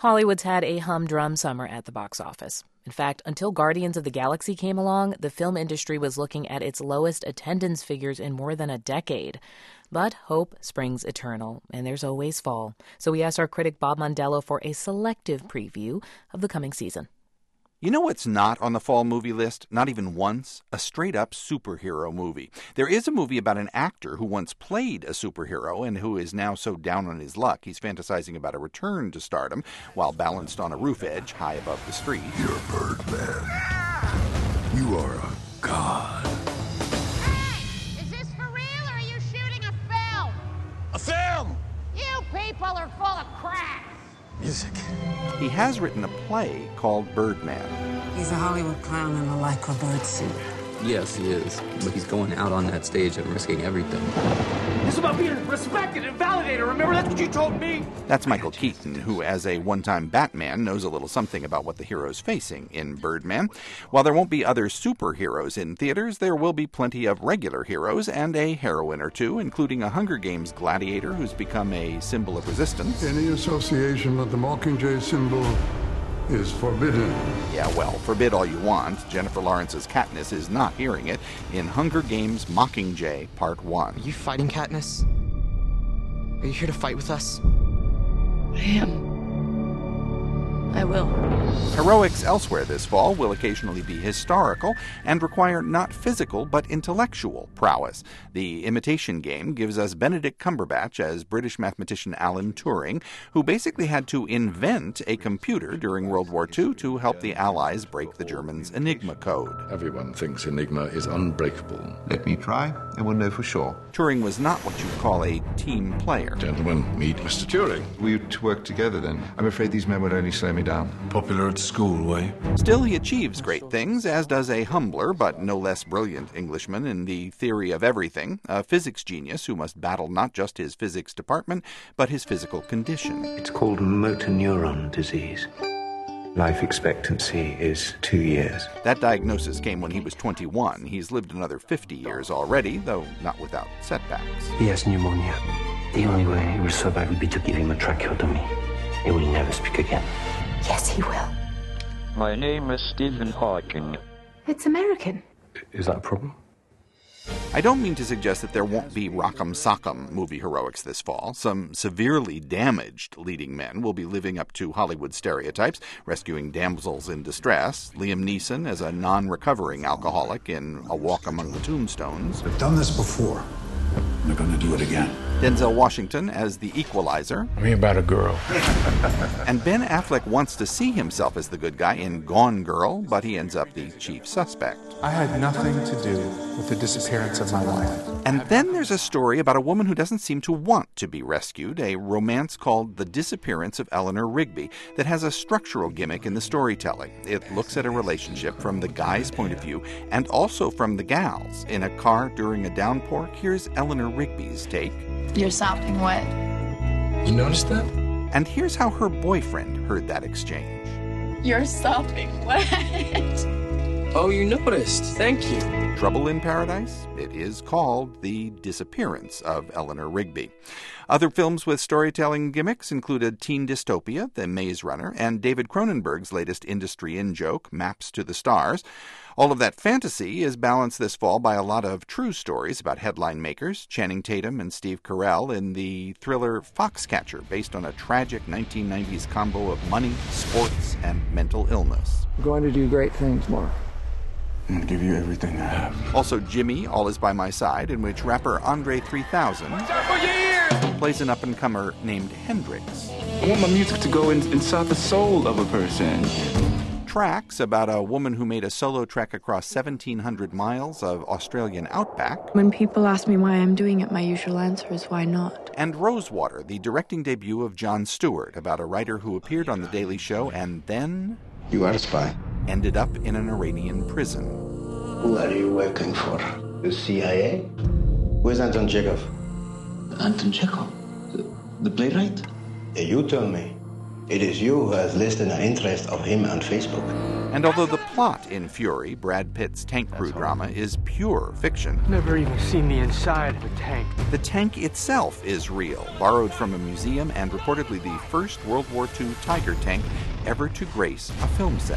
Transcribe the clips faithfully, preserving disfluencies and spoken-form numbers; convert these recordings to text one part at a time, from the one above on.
Hollywood's had a humdrum summer at the box office. In fact, until Guardians of the Galaxy came along, the film industry was looking at its lowest attendance figures in more than a decade. But hope springs eternal, and there's always fall. So we asked our critic Bob Mondello for a selective preview of the coming season. You know what's not on the fall movie list? Not even once? A straight-up superhero movie. There is a movie about an actor who once played a superhero and who is now so down on his luck he's fantasizing about a return to stardom while balanced on a roof edge high above the street. You're Birdman. You are a god. Hey! Is this for real, or are you shooting a film? A film! You people are full of crap! Music. He has written a play called Birdman. He's a Hollywood clown in a lycra bird suit. Yes, he is. But he's going out on that stage and risking everything. It's about being respected and validated. Remember, that's what you told me. That's Michael Keaton, who, as a one-time Batman, knows a little something about what the hero's facing in Birdman. While there won't be other superheroes in theaters, there will be plenty of regular heroes and a heroine or two, including a Hunger Games gladiator who's become a symbol of resistance. Any association with the Mockingjay symbol is forbidden. Yeah, well, forbid all you want. Jennifer Lawrence's Katniss is not hearing it in Hunger Games Mockingjay Part one. Are you fighting, Katniss? Are you here to fight with us? I am. I will. Heroics elsewhere this fall will occasionally be historical and require not physical but intellectual prowess. The Imitation Game gives us Benedict Cumberbatch as British mathematician Alan Turing, who basically had to invent a computer during World War Two to help the Allies break the Germans' Enigma code. Everyone thinks Enigma is unbreakable. Let me try, and we'll know for sure. Turing was not what you'd call a team player. Gentlemen, meet Mister Turing. We to work together then. I'm afraid these men would only slow me down. Popular at school, way. Still, he achieves great things, as does a humbler but no less brilliant Englishman in The Theory of Everything, a physics genius who must battle not just his physics department, but his physical condition. It's called motor neuron disease. Life expectancy is two years. That diagnosis came when he was twenty-one. He's lived another fifty years already, though not without setbacks. He has pneumonia. The only way he will survive will be to give him a tracheotomy. He will never speak again. Yes, he will. My name is Stephen Hawking. It's American. Is that a problem? I don't mean to suggest that there won't be Rock'em Sock'em movie heroics this fall. Some severely damaged leading men will be living up to Hollywood stereotypes, rescuing damsels in distress. Liam Neeson as a non-recovering alcoholic in A Walk Among the Tombstones. I've done this before. We're going to do it again. Denzel Washington as the Equalizer. I mean about a girl. And Ben Affleck wants to see himself as the good guy in Gone Girl, but he ends up the chief suspect. I had nothing to do with the disappearance of my wife. And then there's a story about a woman who doesn't seem to want to be rescued, a romance called The Disappearance of Eleanor Rigby that has a structural gimmick in the storytelling. It looks at a relationship from the guy's point of view and also from the gal's. In a car during a downpour, here's Eleanor Rigby's take. You're sopping wet. You noticed that? And here's how her boyfriend heard that exchange. You're sopping wet. Oh, you noticed. Thank you. Trouble in Paradise? It is called The Disappearance of Eleanor Rigby. Other films with storytelling gimmicks included Teen Dystopia, The Maze Runner, and David Cronenberg's latest industry in-joke, Maps to the Stars. All of that fantasy is balanced this fall by a lot of true stories about headline makers, Channing Tatum and Steve Carell in the thriller Foxcatcher, based on a tragic nineteen nineties combo of money, sports, and mental illness. We're going to do great things, Mark. I'm going to give you everything I have. Also Jimmy, All Is By My Side, in which rapper Andre three thousand plays an up-and-comer named Hendrix. I want my music to go in, inside the soul of a person. Tracks about a woman who made a solo trek across seventeen hundred miles of Australian outback. When people ask me why I'm doing it, my usual answer is why not. And Rosewater, the directing debut of Jon Stewart, about a writer who appeared on The Daily Show and then... You are a spy. Ended up in an Iranian prison. Who are you working for? The C I A? Where's Anton Chekhov? Anton Chekhov? The, the playwright? Yeah, you tell me. It is you who has listed an interest of him on Facebook. And although the plot in Fury, Brad Pitt's tank crew drama, is pure fiction, Never even seen the inside of a tank. the tank itself is real, borrowed from a museum and reportedly the first World War Two Tiger tank ever to grace a film set.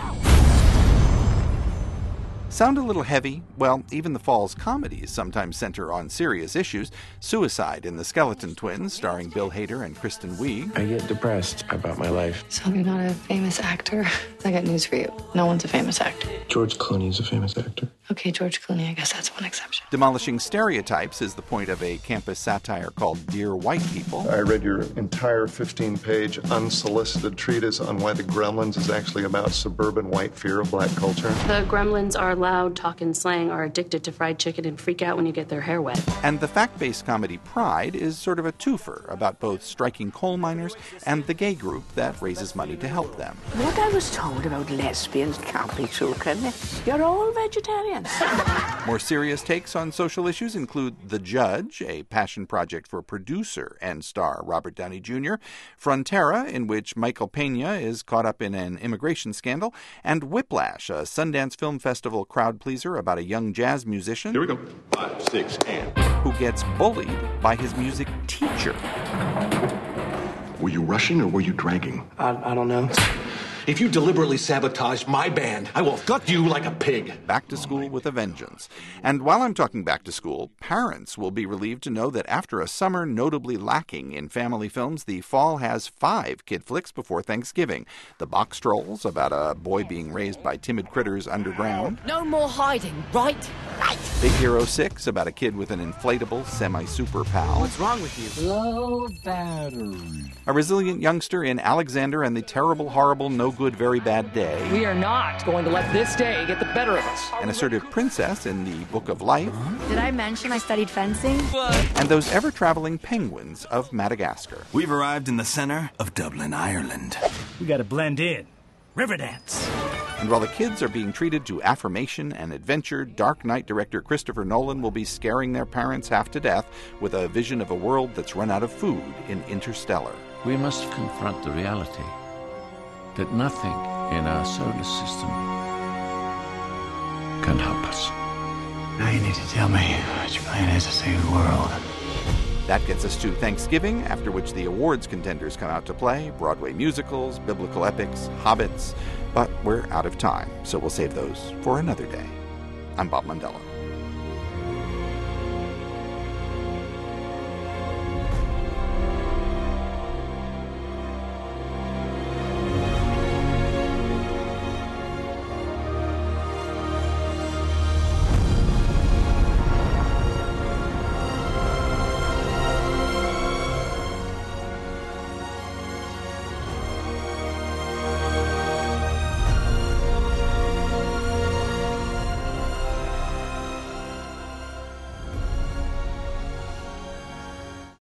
Sound a little heavy? Well, even the fall's comedies sometimes center on serious issues. Suicide in The Skeleton Twins, starring Bill Hader and Kristen Wiig. I get depressed about my life. So you're not a famous actor? I got news for you. No one's a famous actor. George Clooney's a famous actor. Okay, George Clooney, I guess that's one exception. Demolishing stereotypes is the point of a campus satire called Dear White People. I read your entire fifteen-page unsolicited treatise on why the Gremlins is actually about suburban white fear of black culture. The Gremlins are loud, talking slang, are addicted to fried chicken, and freak out when you get their hair wet. And the fact-based comedy Pride is sort of a twofer about both striking coal miners and the gay group that raises money to help them. What I was told about lesbians can't be true, can it? You're all vegetarians. More serious takes on social issues include The Judge, a passion project for producer and star Robert Downey Junior, Frontera, in which Michael Pena is caught up in an immigration scandal, and Whiplash, a Sundance Film Festival crowd pleaser about a young jazz musician. Here we go. Five, six, and. Who gets bullied by his music teacher. Were you rushing or were you dragging? I, I don't know. If you deliberately sabotage my band, I will gut you like a pig. Back to school with a vengeance. And while I'm talking back to school, parents will be relieved to know that after a summer notably lacking in family films, the fall has five kid flicks before Thanksgiving. The Box Trolls, about a boy being raised by timid critters underground. No more hiding, right? Right. Big Hero six, about a kid with an inflatable semi-super pal. What's wrong with you? Low battery. A resilient youngster in Alexander and the Terrible, Horrible, No Good, Very Bad Day. We are not going to let this day get the better of us. An assertive princess in the Book of Life. Did I mention I studied fencing? And those ever-traveling penguins of Madagascar. We've arrived in the center of Dublin, Ireland. We gotta blend in. Riverdance. And while the kids are being treated to affirmation and adventure, Dark Knight director Christopher Nolan will be scaring their parents half to death with a vision of a world that's run out of food in Interstellar. We must confront the reality that nothing in our solar system can help us. Now you need to tell me what your plan is to save the world. That gets us to Thanksgiving, after which the awards contenders come out to play, Broadway musicals, biblical epics, hobbits, but we're out of time, so we'll save those for another day. I'm Bob Mandela.